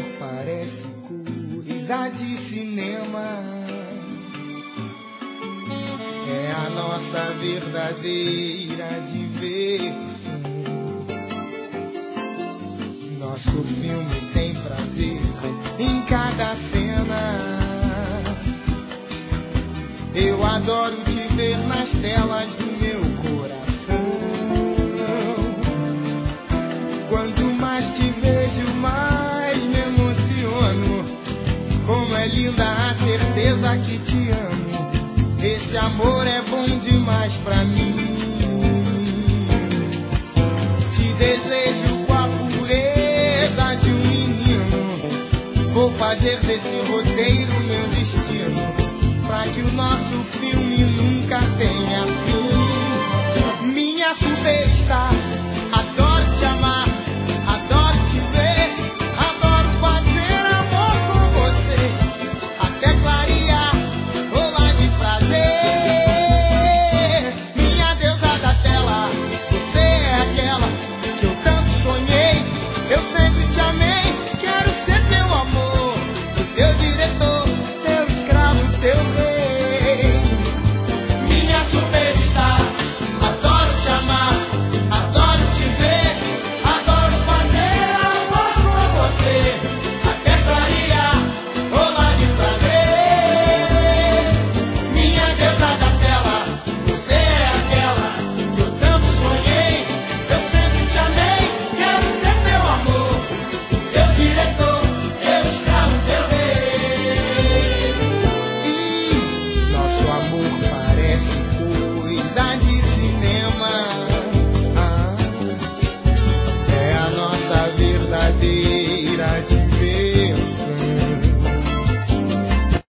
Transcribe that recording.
parece coisa de cinema. É a nossa verdadeira diversão. Nosso filme tem prazer em cada cena. Eu adoro te ver nas telas do meu coração. Quanto mais te vejo, mais me emociono. Como é linda a certeza que te amo. Esse amor é bom demais pra mim. Te desejo com a pureza de um menino. Vou fazer desse roteiro meu destino, pra que o nosso filme nunca tenha fim. Minha superstar, adoro te amar, adoro te ver, adoro fazer amor com você, até clarear, rolar de prazer. Minha deusa da tela, você é aquela que eu tanto sonhei, eu sempre te amei, quero ser teu amor, o teu diretor, teu escravo, teu rei. Minha superstar, adoro te amar, adoro te ver, adoro fazer amor com você, até clarear, rolar de prazer. Minha deusa da tela, você é aquela que eu tanto sonhei, eu sempre te amei, quero ser teu amor, teu diretor, teu escravo, teu rei. Nosso amor parece coisa de cinema. É a nossa verdadeira